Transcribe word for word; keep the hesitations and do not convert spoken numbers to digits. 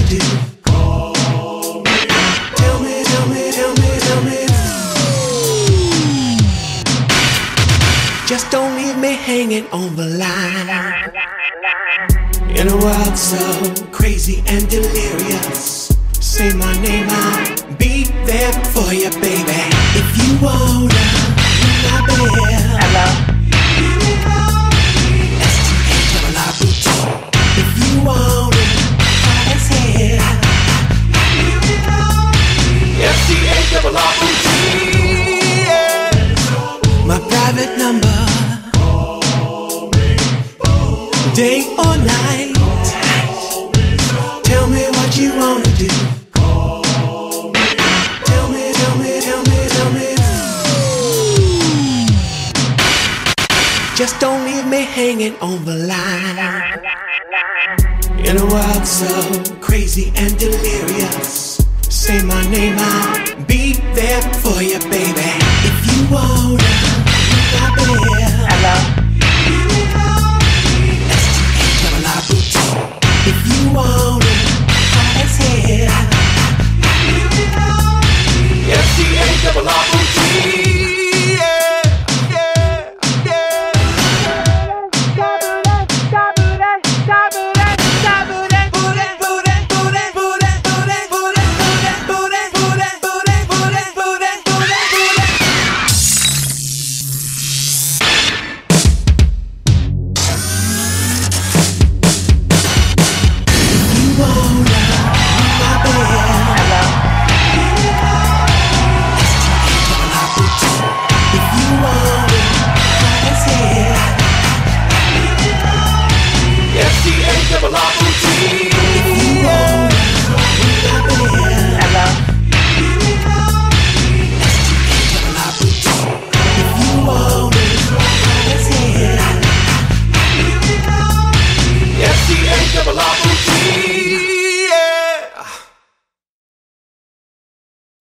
wanna do. Call me. Tell me, tell me, tell me, tell me. Just don't leave me hanging on the line. In a world so crazy and delirious, say my name, I'll be there for you, baby. If you wanna be my belle, hello. S T A double R boutique. If you wanna hot as hell, S T A double R boutique. My private number, day or night. Tell me what you wanna do. Tell me, tell me, tell me, tell me. Just don't leave me hanging on the line. In a world so crazy and delirious, say my name, I'll be there for you, baby. If you wanna